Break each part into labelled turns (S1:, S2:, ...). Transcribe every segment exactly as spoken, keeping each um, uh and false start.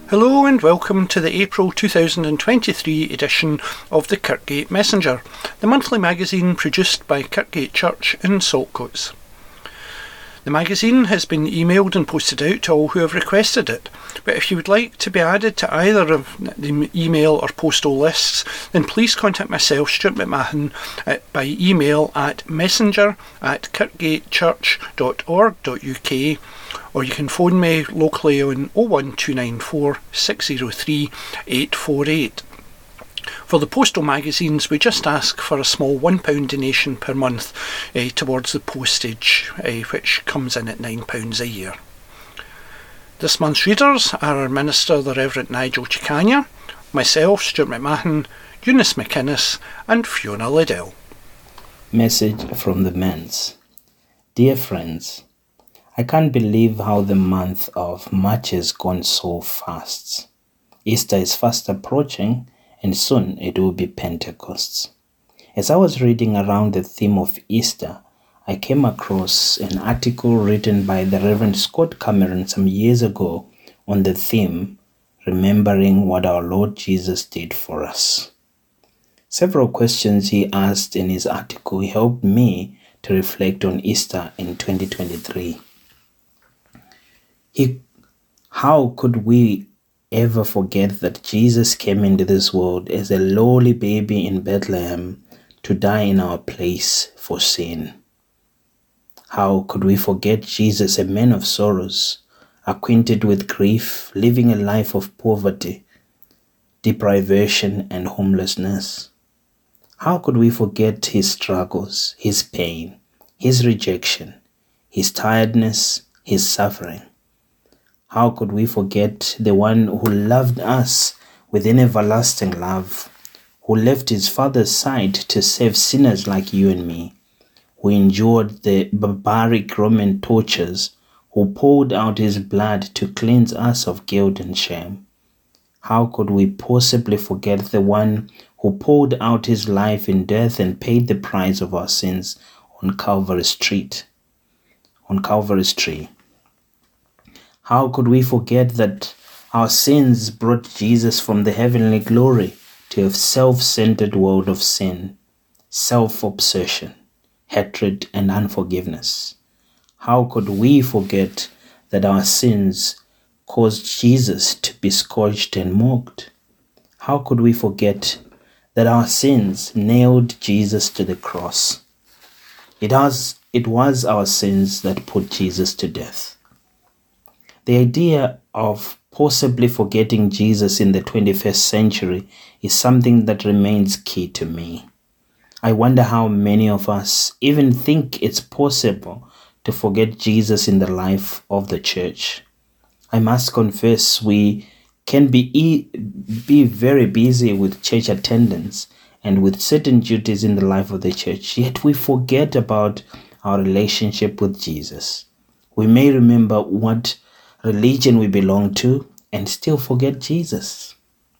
S1: Hello and welcome to the April two thousand twenty-three edition of the Kirkgate Messenger, the monthly magazine produced by Kirkgate Church in Saltcoats. The magazine has been emailed and posted out to all who have requested it, but if you would like to be added to either of the email or postal lists, then please contact myself, Stuart McMahon, at, by email at messenger at kirkgatechurch dot org dot U K, or you can phone me locally on oh one two nine four, six oh three, eight four eight. For the postal magazines, we just ask for a small one pound donation per month uh, towards the postage, uh, which comes in at nine pounds a year. This month's readers are our Minister, the Reverend Nigel Chicania, myself, Stuart McMahon, Eunice McInnes and Fiona Liddell.
S2: Message from the Men's. Dear friends, I can't believe how the month of March has gone so fast. Easter is fast approaching, and soon it will be Pentecost. As I was reading around the theme of Easter, I came across an article written by the Reverend Scott Cameron some years ago on the theme, Remembering What Our Lord Jesus Did For Us. Several questions he asked in his article helped me to reflect on Easter in twenty twenty-three. He, how could we ever forget that Jesus came into this world as a lowly baby in Bethlehem to die in our place for sin? How could we forget Jesus, a man of sorrows, acquainted with grief, living a life of poverty, deprivation, and homelessness? How could we forget his struggles, his pain, his rejection, his tiredness, his suffering? How could we forget the one who loved us with an everlasting love, who left his Father's side to save sinners like you and me, who endured the barbaric Roman tortures, who poured out his blood to cleanse us of guilt and shame? How could we possibly forget the one who poured out his life in death and paid the price of our sins on Calvary Street, on Calvary's tree? How could we forget that our sins brought Jesus from the heavenly glory to a self-centered world of sin, self-obsession, hatred, and unforgiveness? How could we forget that our sins caused Jesus to be scourged and mocked? How could we forget that our sins nailed Jesus to the cross? It was, it was our sins that put Jesus to death. The idea of possibly forgetting Jesus in the twenty-first century is something that remains key to me. I wonder how many of us even think it's possible to forget Jesus in the life of the church. I must confess we can be, e- be very busy with church attendance and with certain duties in the life of the church, yet we forget about our relationship with Jesus. We may remember what religion we belong to and still forget Jesus.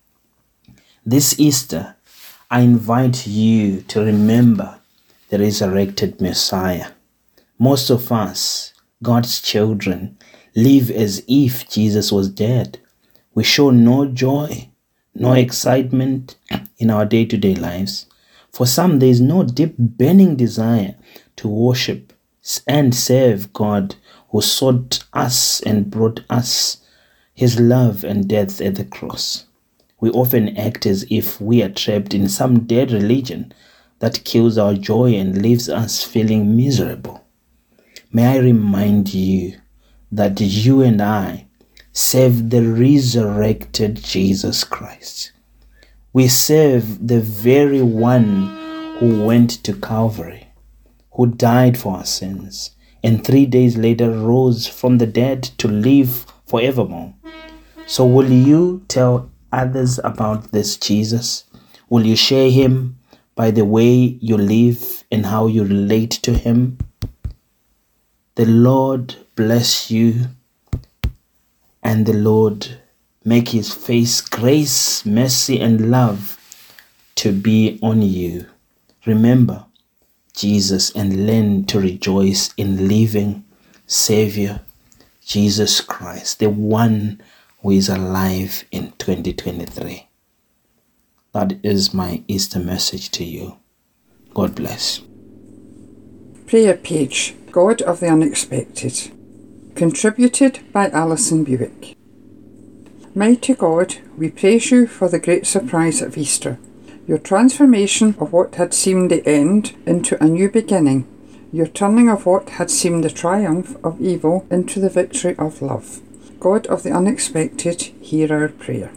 S2: This Easter, I invite you to remember the resurrected Messiah. Most of us, God's children, live as if Jesus was dead. We show no joy, no excitement in our day-to-day lives. For some, there is no deep burning desire to worship and serve God who sought us and brought us his love and death at the cross. We often act as if we are trapped in some dead religion that kills our joy and leaves us feeling miserable. May I remind you that you and I serve the resurrected Jesus Christ. We serve the very one who went to Calvary, who died for our sins, and three days later rose from the dead to live forevermore. So will you tell others about this Jesus? Will you share him by the way you live and how you relate to him? The Lord bless you, and the Lord make his face, grace, mercy, and love to be on you. Remember Jesus and learn to rejoice in living Savior Jesus Christ, the one who is alive in twenty twenty-three. That is my Easter message to you. God bless.
S3: Prayer page, God of the Unexpected. Contributed by Alison Buick. Mighty God, we praise you for the great surprise of Easter, your transformation of what had seemed the end into a new beginning, your turning of what had seemed the triumph of evil into the victory of love. God of the unexpected, hear our prayer.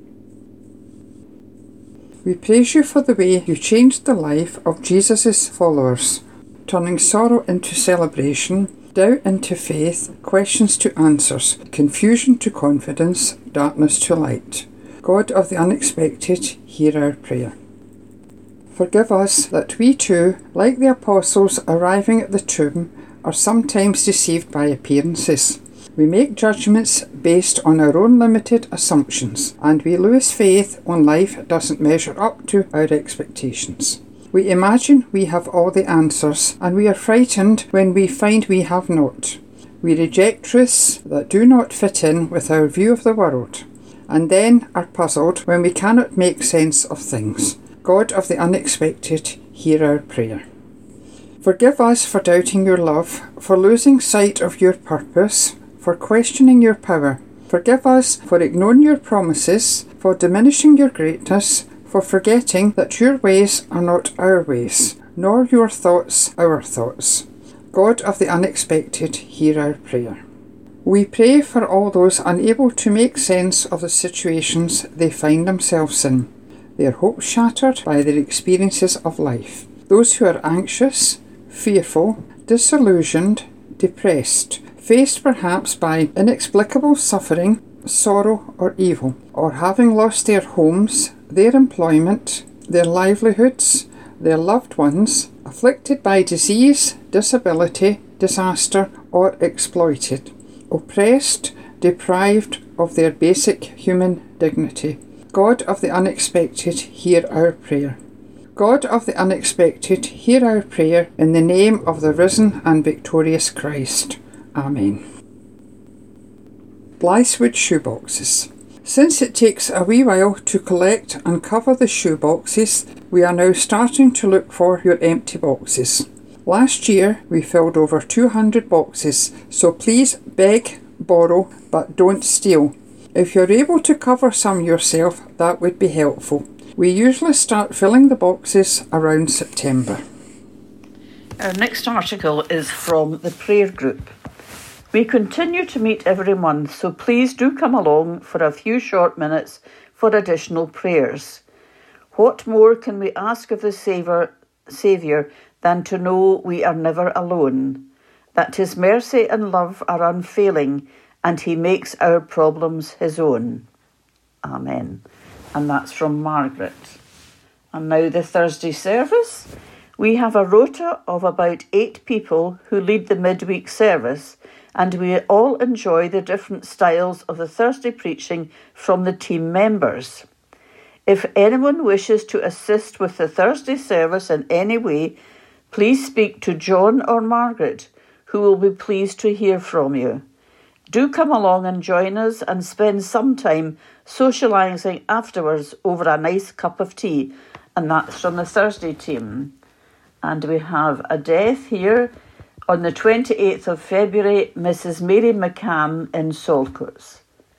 S3: We praise you for the way you changed the life of Jesus' followers, turning sorrow into celebration, doubt into faith, questions to answers, confusion to confidence, darkness to light. God of the unexpected, hear our prayer. Forgive us that we too, like the apostles arriving at the tomb, are sometimes deceived by appearances. We make judgments based on our own limited assumptions, and we lose faith when life doesn't measure up to our expectations. We imagine we have all the answers, and we are frightened when we find we have not. We reject truths that do not fit in with our view of the world, and then are puzzled when we cannot make sense of things. God of the unexpected, hear our prayer. Forgive us for doubting your love, for losing sight of your purpose, for questioning your power. Forgive us for ignoring your promises, for diminishing your greatness, for forgetting that your ways are not our ways, nor your thoughts our thoughts. God of the unexpected, hear our prayer. We pray for all those unable to make sense of the situations they find themselves in, their hopes shattered by their experiences of life, those who are anxious, fearful, disillusioned, depressed, faced perhaps by inexplicable suffering, sorrow or evil, or having lost their homes, their employment, their livelihoods, their loved ones, afflicted by disease, disability, disaster, or exploited, oppressed, deprived of their basic human dignity. God of the unexpected, hear our prayer. God of the unexpected, hear our prayer in the name of the risen and victorious Christ. Amen. Blythewood shoeboxes. Since it takes a wee while to collect and cover the shoeboxes, we are now starting to look for your empty boxes. Last year we filled over two hundred boxes, so please beg, borrow, but don't steal. If you're able to cover some yourself, that would be helpful. We usually start filling the boxes around September.
S4: Our next article is from the prayer group. We continue to meet every month, so please do come along for a few short minutes for additional prayers. What more can we ask of the Saviour, Saviour than to know we are never alone, that his mercy and love are unfailing, and he makes our problems his own. Amen. And that's from Margaret. And now the Thursday service. We have a rota of about eight people who lead the midweek service, and we all enjoy the different styles of the Thursday preaching from the team members. If anyone wishes to assist with the Thursday service in any way, please speak to John or Margaret, who will be pleased to hear from you. Do come along and join us and spend some time socialising afterwards over a nice cup of tea. And that's from the Thursday team. And we have a death here on the twenty-eighth of February, Missus Mary McCann in Saltcoats.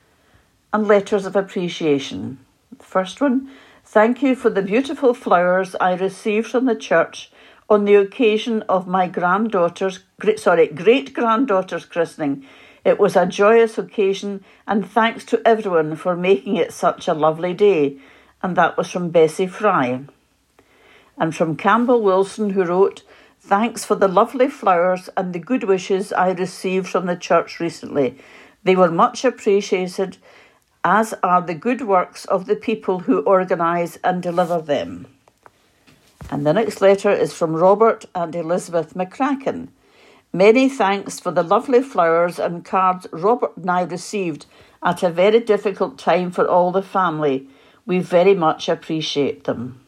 S4: And letters of appreciation. First one, thank you for the beautiful flowers I received from the church on the occasion of my granddaughter's, sorry, great-granddaughter's christening. It was a joyous occasion, and thanks to everyone for making it such a lovely day. And that was from Bessie Fry. And from Campbell Wilson, who wrote, thanks for the lovely flowers and the good wishes I received from the church recently. They were much appreciated, as are the good works of the people who organise and deliver them. And the next letter is from Robert and Elizabeth McCracken. Many thanks for the lovely flowers and cards Robert and I received at a very difficult time for all the family. We very much appreciate them.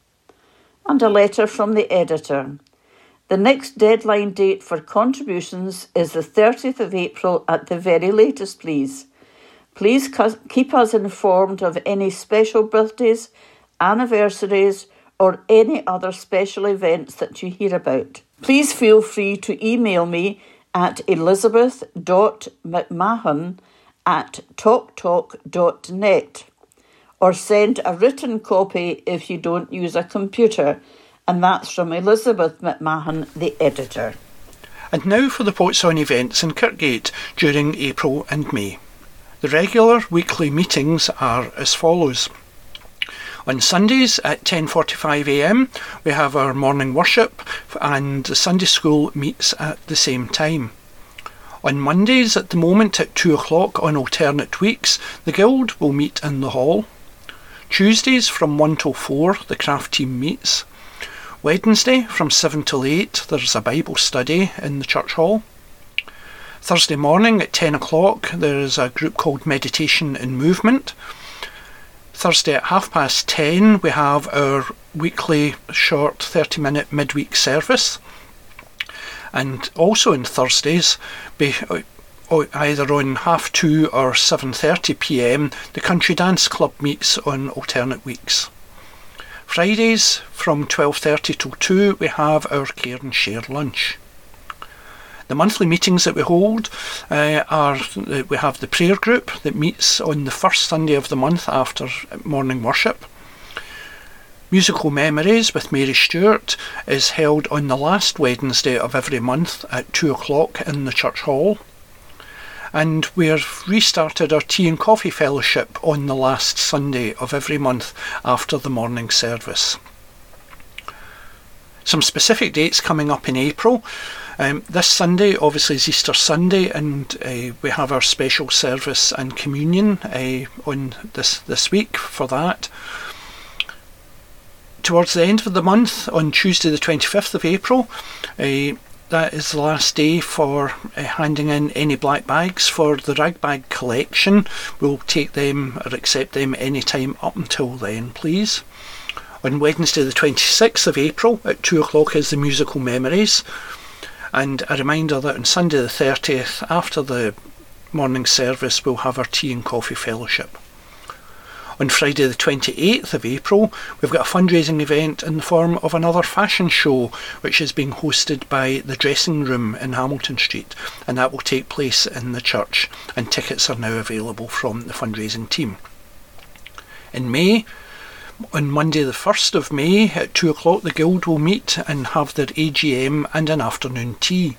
S4: And a letter from the editor. The next deadline date for contributions is the thirtieth of April at the very latest, please. Please keep us informed of any special birthdays, anniversaries, or any other special events that you hear about. Please feel free to email me at elizabeth dot mcmahon at talktalk dot net or send a written copy if you don't use a computer, and that's from Elizabeth McMahon, the editor.
S1: And now for the What's On events in Kirkgate during April and May. The regular weekly meetings are as follows. On Sundays at ten forty-five a m we have our morning worship, and the Sunday school meets at the same time. On Mondays at the moment at two o'clock on alternate weeks, the Guild will meet in the hall. Tuesdays from one till four the craft team meets. Wednesday from seven till eight there's a Bible study in the church hall. Thursday morning at ten o'clock there is a group called Meditation and Movement. Thursday at half past ten we have our weekly short thirty minute midweek service. And also on Thursdays, be, either on half two or seven thirty p m, the Country Dance Club meets on alternate weeks. Fridays from twelve thirty till two we have our Care and Share lunch. The monthly meetings that we hold uh, are, we have the prayer group that meets on the first Sunday of the month after morning worship. Musical Memories with Mary Stewart is held on the last Wednesday of every month at two o'clock in the church hall. And we've restarted our Tea and Coffee Fellowship on the last Sunday of every month after the morning service. Some specific dates coming up in April. Um, this Sunday obviously is Easter Sunday, and uh, we have our special service and communion uh, on this, this week for that. Towards the end of the month, on Tuesday the twenty-fifth of April, uh, that is the last day for uh, handing in any black bags for the rag bag collection. We'll take them or accept them any time up until then, please. On Wednesday the twenty-sixth of April at two o'clock is the Musical Memories. And a reminder that on Sunday the thirtieth, after the morning service, we'll have our Tea and Coffee Fellowship. On Friday the twenty-eighth of April, we've got a fundraising event in the form of another fashion show, which is being hosted by the Dressing Room in Hamilton Street, and that will take place in the church, and tickets are now available from the fundraising team. In May, on Monday the first of May at two o'clock, the Guild will meet and have their A G M and an afternoon tea.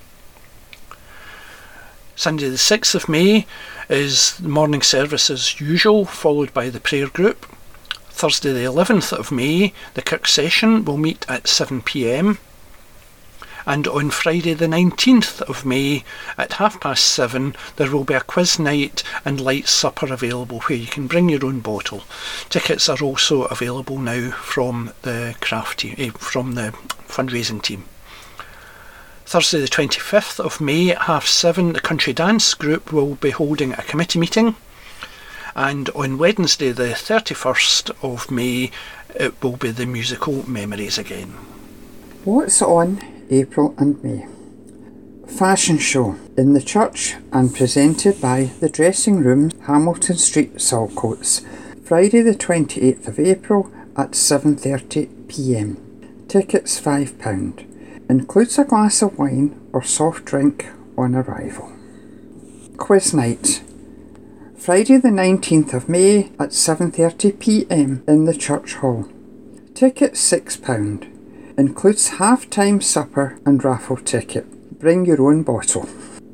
S1: Sunday the sixth of May is the morning service as usual, followed by the prayer group. Thursday the eleventh of May, the Kirk session will meet at seven p m. And on Friday the nineteenth of May at half past seven, there will be a quiz night and light supper available where you can bring your own bottle. Tickets are also available now from the craft team, eh, from the fundraising team. Thursday the twenty-fifth of May at half seven, the Country Dance Group will be holding a committee meeting. And on Wednesday the thirty-first of May, it will be the Musical Memories again.
S3: What's on April and May? Fashion show in the church and presented by the Dressing Room, Hamilton Street, Saltcoats. Friday the twenty-eighth of April at seven thirty p m. Tickets five pounds. Includes a glass of wine or soft drink on arrival. Quiz night. Friday the nineteenth of May at seven thirty p m in the church hall. Tickets six pounds. Includes half-time supper and raffle ticket. Bring your own bottle.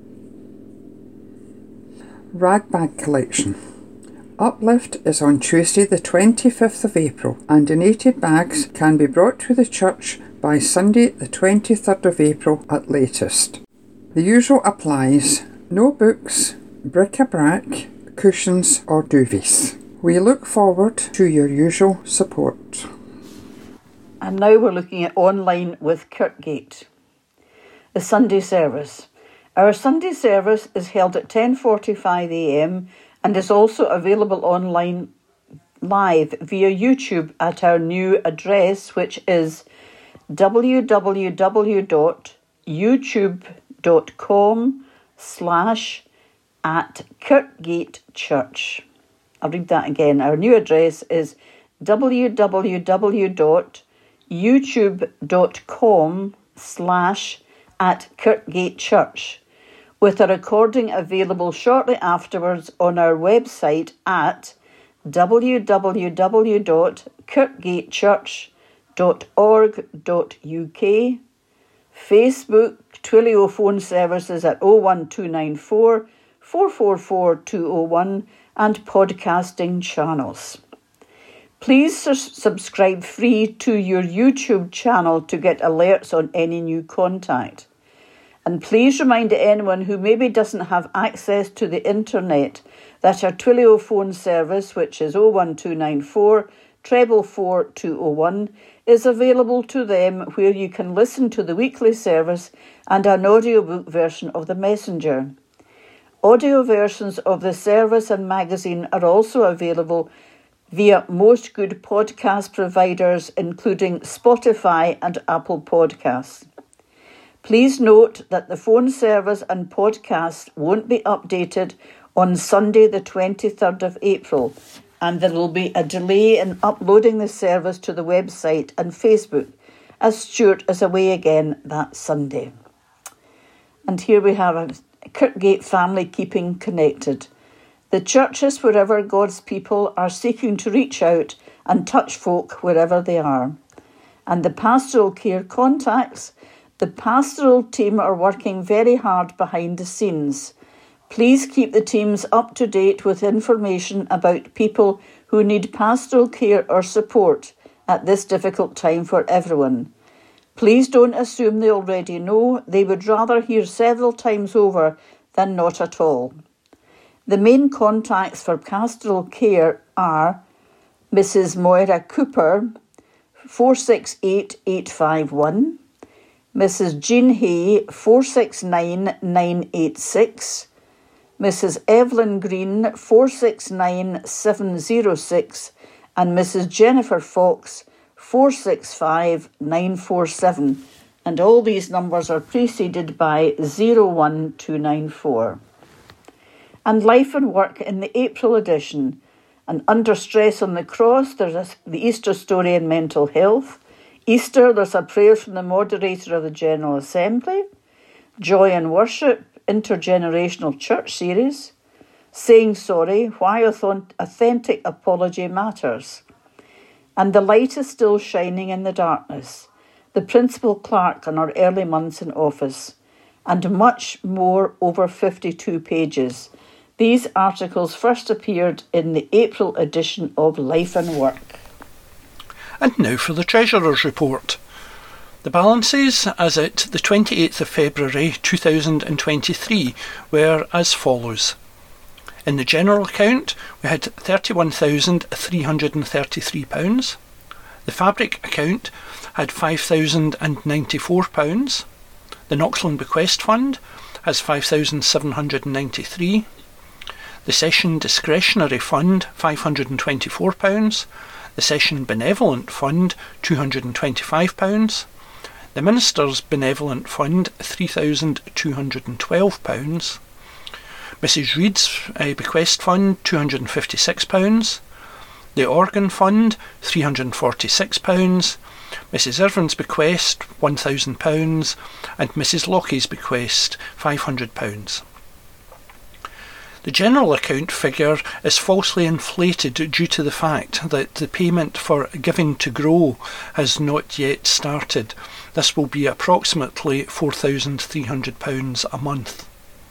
S3: Rag bag collection. Uplift is on Tuesday the twenty-fifth of April, and donated bags can be brought to the church by Sunday the twenty-third of April at latest. The usual applies: no books, bric-a-brac, cushions or duvets. We look forward to your usual support.
S4: And now we're looking at online with Kirkgate. The Sunday service. Our Sunday service is held at ten forty-five a m and is also available online live via YouTube at our new address, which is w w w dot youtube dot com slash at Kirkgate Church. I'll read that again. Our new address is www.youtube.com slash at Kirkgate Church, with a recording available shortly afterwards on our website at w w w dot kirkgate church dot org dot u k, Facebook Twilio phone services at oh one two nine four, four four four, two oh one, and podcasting channels. Please su- subscribe free to your YouTube channel to get alerts on any new contact. And please remind anyone who maybe doesn't have access to the internet that our Twilio phone service, which is oh one two nine four, treble four, two oh one, is available to them, where you can listen to the weekly service and an audiobook version of the Messenger. Audio versions of the service and magazine are also available via most good podcast providers, including Spotify and Apple Podcasts. Please note that the phone service and podcast won't be updated on Sunday the twenty-third of April, and there will be a delay in uploading the service to the website and Facebook, as Stuart is away again that Sunday. And here we have a Kirkgate family keeping connected. The churches wherever God's people are seeking to reach out and touch folk wherever they are. And the pastoral care contacts, the pastoral team are working very hard behind the scenes. Please keep the teams up to date with information about people who need pastoral care or support at this difficult time for everyone. Please don't assume they already know. They would rather hear several times over than not at all. The main contacts for pastoral care are Missus Moira Cooper, four six eight, eight five one, Missus Jean Hay, four six nine, nine eight six, Missus Evelyn Green, four six nine, seven oh six, and Missus Jennifer Fox, four six five, nine four seven. And all these numbers are preceded by oh one two nine four. And Life and Work in the April edition. And Under Stress on the Cross, there's a, the Easter story in mental health. Easter, there's a prayer from the moderator of the General Assembly. Joy and Worship, Intergenerational Church Series. Saying Sorry, Why Authentic Apology Matters. And The Light is Still Shining in the Darkness. The Principal Clerk in our early months in office. And much more, over fifty-two pages. These articles first appeared in the April edition of Life and Work.
S1: And now for the Treasurer's Report. The balances as at the twenty-eighth of February two thousand twenty-three were as follows. In the general account we had thirty-one thousand three hundred thirty-three pounds. The fabric account had five thousand ninety-four pounds. The Knoxland Bequest Fund has five thousand seven hundred ninety-three. The Session Discretionary Fund, five hundred twenty-four pounds. The Session Benevolent Fund, two hundred twenty-five pounds. The Minister's Benevolent Fund, three thousand two hundred twelve pounds. Missus Reed's uh, Bequest Fund, two hundred fifty-six pounds. The Organ Fund, three hundred forty-six pounds. Missus Irvin's Bequest, one thousand pounds. And Missus Lockie's Bequest, five hundred pounds. The general account figure is falsely inflated due to the fact that the payment for Giving to Grow has not yet started. This will be approximately four thousand three hundred pounds a month.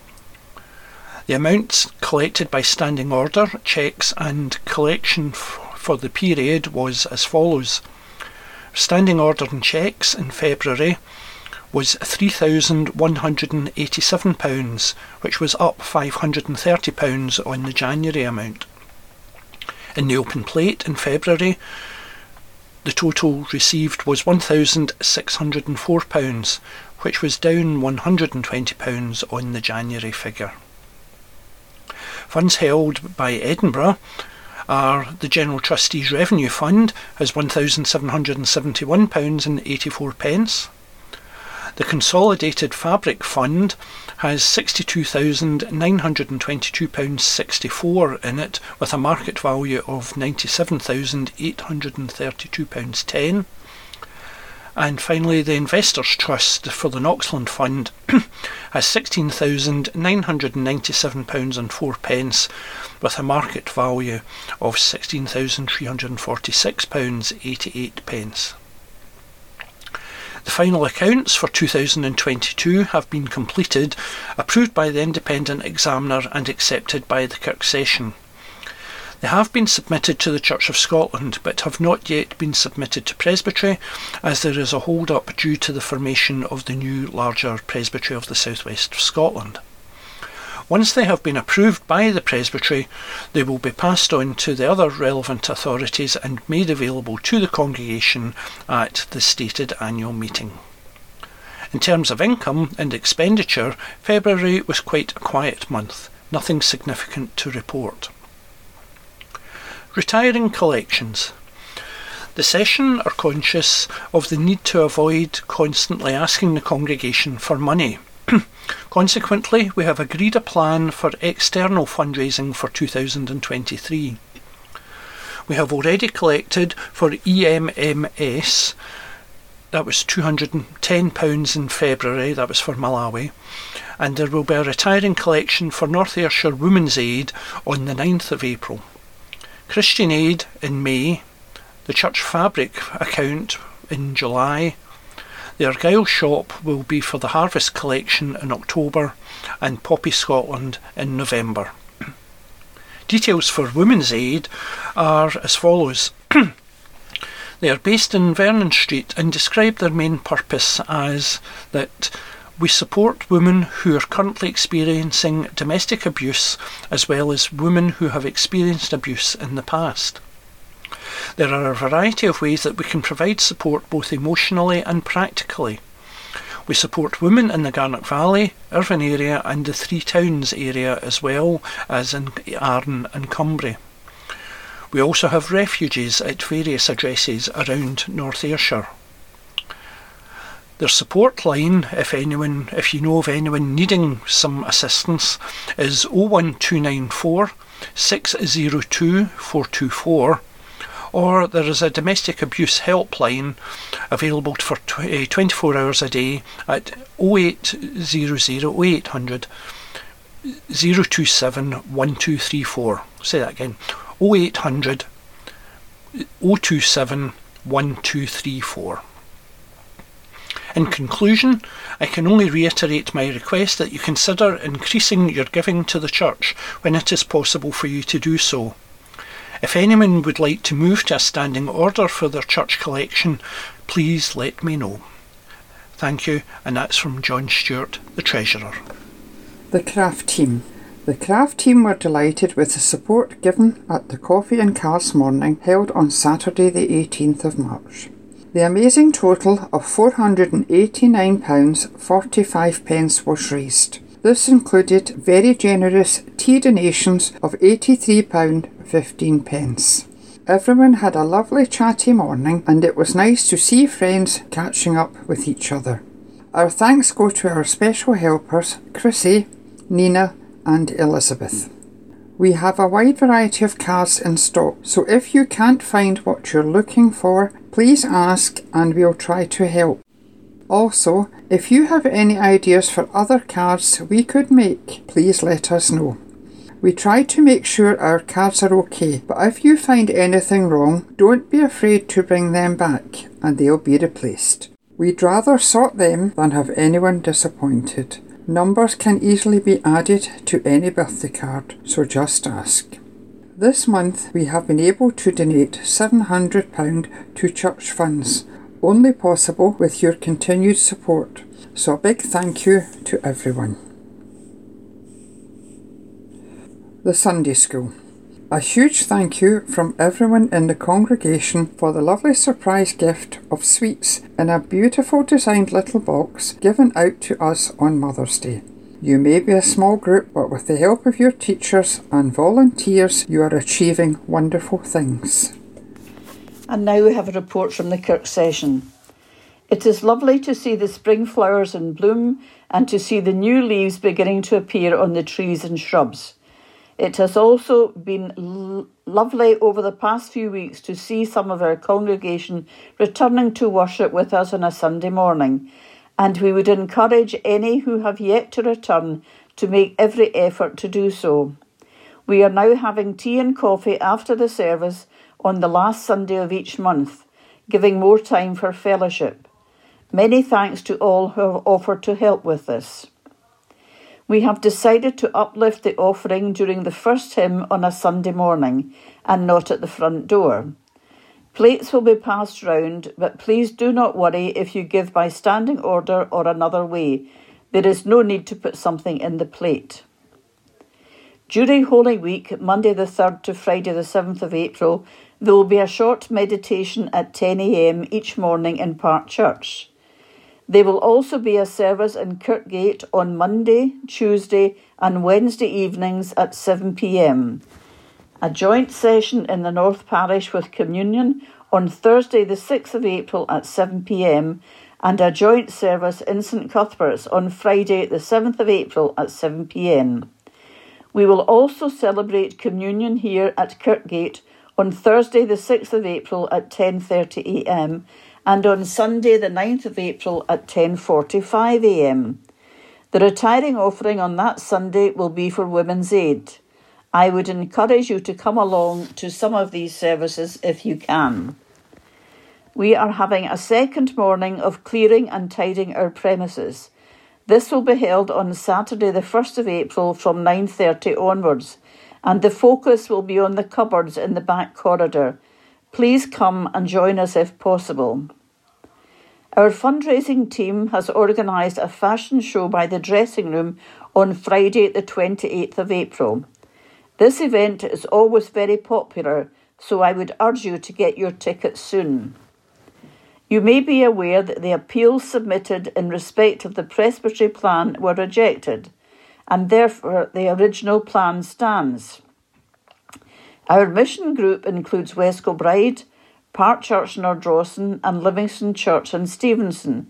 S1: The amounts collected by standing order, cheques and collection f- for the period was as follows. Standing order and cheques in February was three thousand one hundred eighty-seven pounds, which was up five hundred thirty pounds on the January amount. In the open plate in February, the total received was one thousand six hundred four pounds, which was down one hundred twenty pounds on the January figure. Funds held by Edinburgh are the General Trustees Revenue Fund has one thousand seven hundred seventy-one pounds eighty-four. The The Consolidated Fabric Fund has sixty-two thousand nine hundred twenty-two pounds sixty-four in it, with a market value of ninety-seven thousand eight hundred thirty-two pounds ten. And finally, the Investors Trust for the Knoxland Fund has sixteen thousand nine hundred ninety-seven pounds and four pence, with a market value of sixteen thousand three hundred forty-six pounds eighty-eight pence. The final accounts for two thousand twenty-two have been completed, approved by the Independent Examiner and accepted by the Kirk Session. They have been submitted to the Church of Scotland, but have not yet been submitted to Presbytery, as there is a hold-up due to the formation of the new, larger Presbytery of the South West of Scotland. Once they have been approved by the Presbytery, they will be passed on to the other relevant authorities and made available to the congregation at the stated annual meeting. In terms of income and expenditure, February was quite a quiet month, nothing significant to report. Retiring collections. The session are conscious of the need to avoid constantly asking the congregation for money. Consequently, we have agreed a plan for external fundraising for two thousand twenty-three. We have already collected for E M M S, that was two hundred ten pounds in February, that was for Malawi, and there will be a retiring collection for North Ayrshire Women's Aid on the ninth of April. Christian Aid in May, the Church Fabric account in July, the Argyll shop will be for the Harvest collection in October, and Poppy Scotland in November. Details for Women's Aid are as follows. They are based in Vernon Street and describe their main purpose as that we support women who are currently experiencing domestic abuse, as well as women who have experienced abuse in the past. There are a variety of ways that we can provide support both emotionally and practically. We support women in the Garnock Valley, Irvine area and the Three Towns area, as well as in Arran and Cumbria. We also have refugees at various addresses around North Ayrshire. Their support line, if anyone, if you know of anyone needing some assistance, is oh one two nine four, six oh two, four two four, or there is a domestic abuse helpline available for twenty-four hours a day at oh eight hundred, oh eight hundred, oh two seven, one two three four. Say that again, oh eight hundred, oh two seven, one two three four. In conclusion, I can only reiterate my request that you consider increasing your giving to the Church when it is possible for you to do so. If anyone would like to move to a standing order for their church collection, please let me know. Thank you, and that's from John Stewart, the Treasurer.
S3: The Craft Team. The Craft Team were delighted with the support given at the Coffee and Cards morning held on Saturday the eighteenth of March. The amazing total of four hundred eighty-nine pounds forty-five was raised. This included very generous tea donations of eighty-three pounds fifteen. Everyone had a lovely chatty morning, and it was nice to see friends catching up with each other. Our thanks go to our special helpers, Chrissy, Nina and Elizabeth. We have a wide variety of cards in stock, so if you can't find what you're looking for, please ask and we'll try to help. Also, if you have any ideas for other cards we could make, please let us know. We try to make sure our cards are okay, but if you find anything wrong, don't be afraid to bring them back and they'll be replaced. We'd rather sort them than have anyone disappointed. Numbers can easily be added to any birthday card, so just ask. This month we have been able to donate seven hundred pounds to church funds, only possible with your continued support, so a big thank you to everyone. The Sunday School. A huge thank you from everyone in the congregation for the lovely surprise gift of sweets in a beautiful designed little box given out to us on Mother's Day. You may be a small group, but with the help of your teachers and volunteers, you are achieving wonderful things.
S4: And now we have a report from the Kirk Session. It is lovely to see the spring flowers in bloom and to see the new leaves beginning to appear on the trees and shrubs. It has also been l- lovely over the past few weeks to see some of our congregation returning to worship with us on a Sunday morning, and we would encourage any who have yet to return to make every effort to do so. We are now having tea and coffee after the service on the last Sunday of each month, giving more time for fellowship. Many thanks to all who have offered to help with this. We have decided to uplift the offering during the first hymn on a Sunday morning and not at the front door. Plates will be passed round, but please do not worry if you give by standing order or another way. There is no need to put something in the plate. During Holy Week, Monday the third to Friday the seventh of April, there will be a short meditation at ten a.m. each morning in Park Church. There will also be a service in Kirkgate on Monday, Tuesday and Wednesday evenings at seven p.m. A joint session in the North Parish with Communion on Thursday the sixth of April at seven p.m. and a joint service in St Cuthbert's on Friday the seventh of April at seven p.m. We will also celebrate Communion here at Kirkgate on Thursday the sixth of April at ten thirty a.m. and on Sunday the ninth of April at ten forty-five a.m. The retiring offering on that Sunday will be for Women's Aid. I would encourage you to come along to some of these services if you can. We are having a second morning of clearing and tidying our premises. This will be held on Saturday the first of April from nine thirty onwards, and the focus will be on the cupboards in the back corridor. Please come and join us if possible. Our fundraising team has organised a fashion show by the dressing room on Friday the twenty-eighth of April. This event is always very popular, so I would urge you to get your tickets soon. You may be aware that the appeals submitted in respect of the presbytery plan were rejected, and therefore the original plan stands. Our mission group includes West Kilbride, Park Church in Ardrossan and Livingston Church in Stevenson.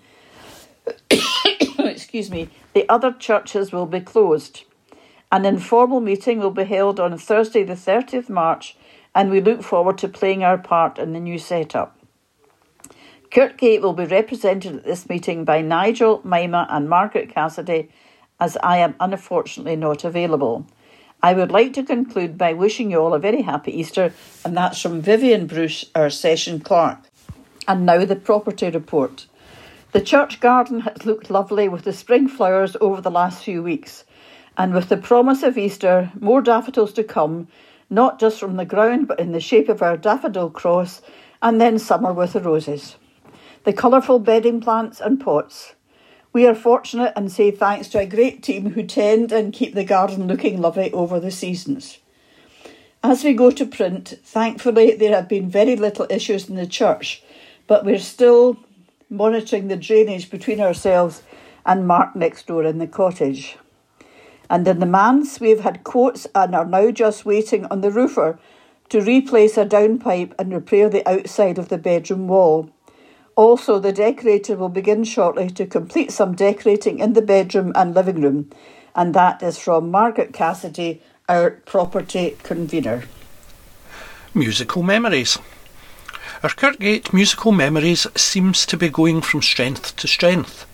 S4: Excuse me. The other churches will be closed. An informal meeting will be held on Thursday the thirtieth of March, and we look forward to playing our part in the new setup. Kirkgate will be represented at this meeting by Nigel, Mima and Margaret Cassidy, as I am unfortunately not available. I would like to conclude by wishing you all a very happy Easter, and that's from Vivian Bruce, our session clerk. And now the property report. The church garden has looked lovely with the spring flowers over the last few weeks, and with the promise of Easter, more daffodils to come, not just from the ground but in the shape of our daffodil cross, and then summer with the roses. The colourful bedding plants and pots. We are fortunate and say thanks to a great team who tend and keep the garden looking lovely over the seasons. As we go to print, thankfully there have been very little issues in the church, but we're still monitoring the drainage between ourselves and Mark next door in the cottage. And in the manse, we've had quotes and are now just waiting on the roofer to replace a downpipe and repair the outside of the bedroom wall. Also, the decorator will begin shortly to complete some decorating in the bedroom and living room, and that is from Margaret Cassidy, our property convener.
S1: Musical memories. Our Kirkgate Musical Memories seems to be going from strength to strength.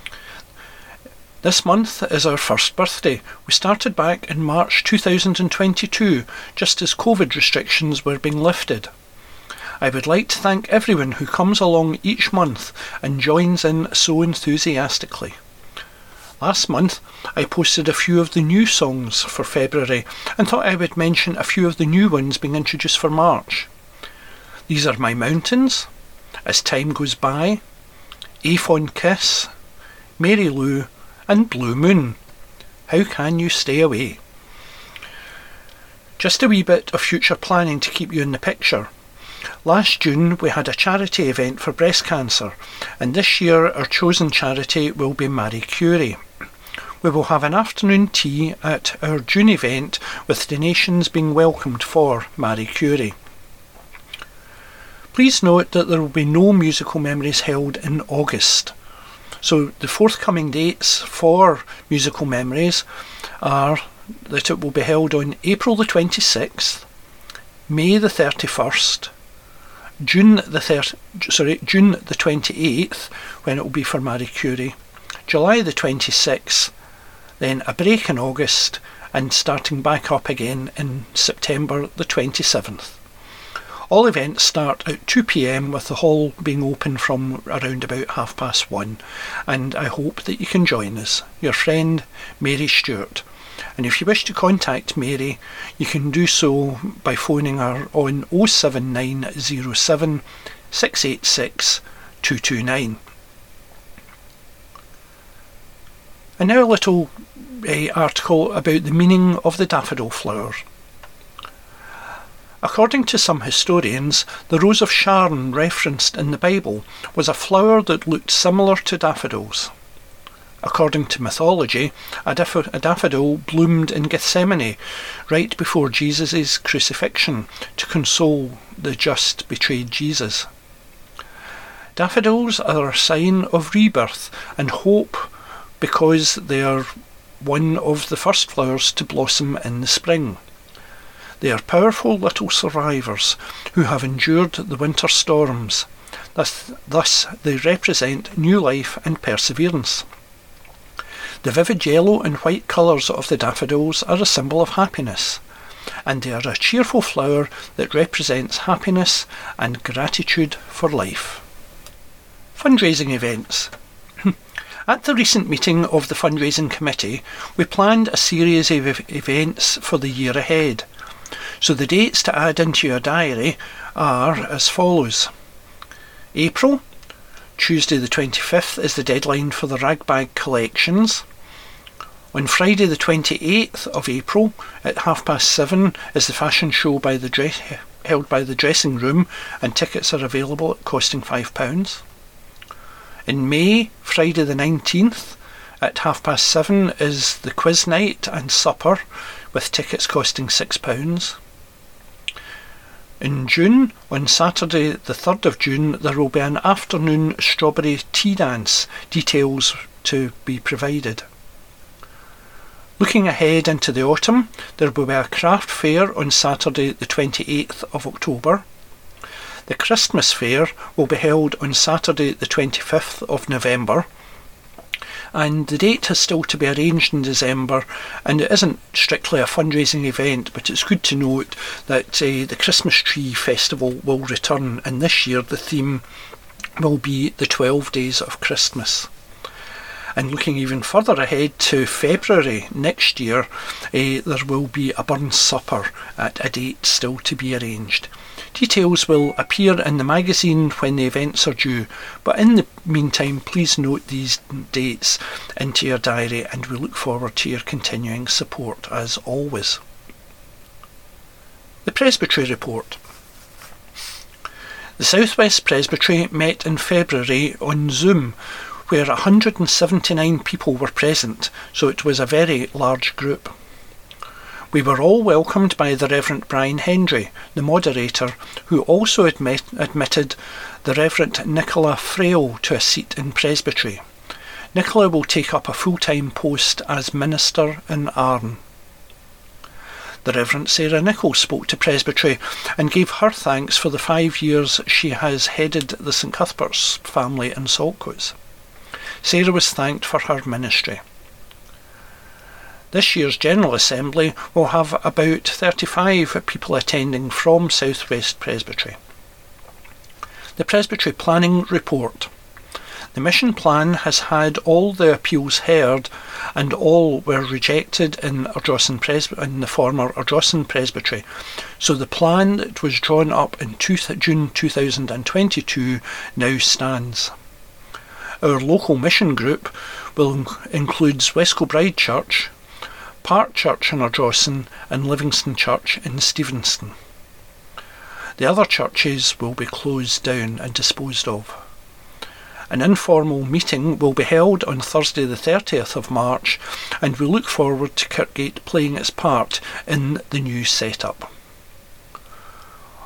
S1: This month is our first birthday. We started back in March two thousand twenty-two, just as COVID restrictions were being lifted. I would like to thank everyone who comes along each month and joins in so enthusiastically. Last month I posted a few of the new songs for February and thought I would mention a few of the new ones being introduced for March. These are My Mountains, As Time Goes By, A Fond Kiss, Mary Lou and Blue Moon. How Can You Stay Away? Just a wee bit of future planning to keep you in the picture. Last June we had a charity event for breast cancer, and this year our chosen charity will be Marie Curie. We will have an afternoon tea at our June event with donations being welcomed for Marie Curie. Please note that there will be no musical memories held in August. So the forthcoming dates for musical memories are that it will be held on April the twenty-sixth, May the thirty-first, June the thir- sorry, June the twenty-eighth, when it will be for Marie Curie, July the twenty-sixth, then a break in August, and starting back up again in September the twenty-seventh. All events start at two p m with the hall being open from around about half past one, and I hope that you can join us. Your friend Mary Stewart. And if you wish to contact Mary, you can do so by phoning her on oh seven nine oh seven, six eight six, two two nine. And now a little uh, article about the meaning of the daffodil flower. According to some historians, the Rose of Sharon referenced in the Bible was a flower that looked similar to daffodils. According to mythology, a, daff- a daffodil bloomed in Gethsemane right before Jesus' crucifixion to console the just betrayed Jesus. Daffodils are a sign of rebirth and hope because they are one of the first flowers to blossom in the spring. They are powerful little survivors who have endured the winter storms. Thus, thus they represent new life and perseverance. The vivid yellow and white colours of the daffodils are a symbol of happiness, and they are a cheerful flower that represents happiness and gratitude for life. Fundraising events. At the recent meeting of the fundraising committee, we planned a series of events for the year ahead. So the dates to add into your diary are as follows. April, Tuesday the twenty-fifth is the deadline for the ragbag collections. On Friday the twenty-eighth of April at half past seven is the fashion show by the dress- held by the dressing room, and tickets are available at costing five pounds. In May, Friday the nineteenth at half past seven is the quiz night and supper, with tickets costing six pounds. In June, on Saturday the third of June, there will be an afternoon strawberry tea dance, details to be provided. Looking ahead into the autumn, there will be a craft fair on Saturday the twenty-eighth of October. The Christmas fair will be held on Saturday the twenty-fifth of November. And the date is still to be arranged in December, and it isn't strictly a fundraising event, but it's good to note that uh, the Christmas Tree Festival will return, and this year the theme will be the twelve Days of Christmas. And looking even further ahead to February next year, uh, there will be a Burn Supper at a date still to be arranged. Details will appear in the magazine when the events are due, but in the meantime please note these dates into your diary, and we look forward to your continuing support as always. The Presbytery Report. The South West Presbytery met in February on Zoom, where one hundred seventy-nine people were present, so it was a very large group. We were all welcomed by the Reverend Brian Hendry, the moderator, who also admit, admitted the Reverend Nicola Frail to a seat in Presbytery. Nicola will take up a full-time post as minister in Arn. The Reverend Sarah Nichols spoke to Presbytery and gave her thanks for the five years she has headed the St Cuthbert's family in Saltcoats. Sarah was thanked for her ministry. This year's General Assembly will have about thirty-five people attending from South West Presbytery. The Presbytery Planning Report. The mission plan has had all the appeals heard, and all were rejected in, Ardrossan Presby- in the former Ardrossan Presbytery, so the plan that was drawn up in June two thousand twenty-two now stands. Our local mission group will include West Kilbride Church, Park Church in Ardrossan and Livingston Church in Stevenston. The other churches will be closed down and disposed of. An informal meeting will be held on Thursday the thirtieth of March, and we look forward to Kirkgate playing its part in the new setup.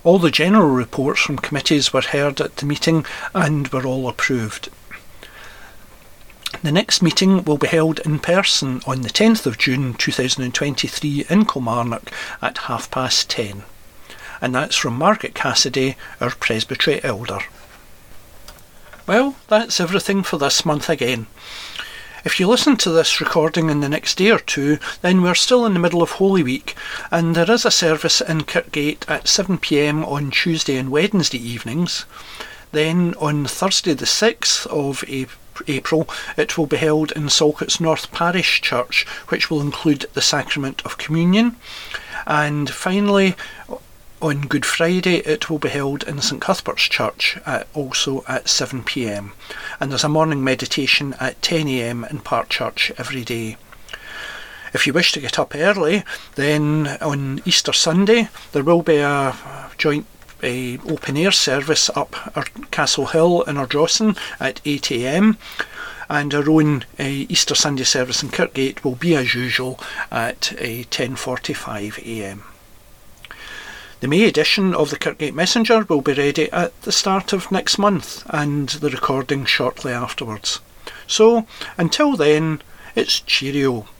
S1: All the general reports from committees were heard at the meeting and were all approved. The next meeting will be held in person on the tenth of June two thousand twenty-three in Kilmarnock at half past ten. And that's from Margaret Cassidy, our Presbytery Elder. Well, that's everything for this month again. If you listen to this recording in the next day or two, then we're still in the middle of Holy Week, and there is a service in Kirkgate at seven p m on Tuesday and Wednesday evenings. Then on Thursday the sixth of April, it will be held in Salcoats North Parish Church, which will include the Sacrament of Communion. And finally, on Good Friday, it will be held in St Cuthbert's Church, at, also at seven p m. And there's a morning meditation at ten a m in Park Church every day. If you wish to get up early, then on Easter Sunday, there will be a joint a open-air service up our Castle Hill in Ardrossan at eight a m. And our own uh, Easter Sunday service in Kirkgate will be as usual at uh, ten forty-five a m. The May edition of the Kirkgate Messenger will be ready at the start of next month, and the recording shortly afterwards. So, until then, it's cheerio.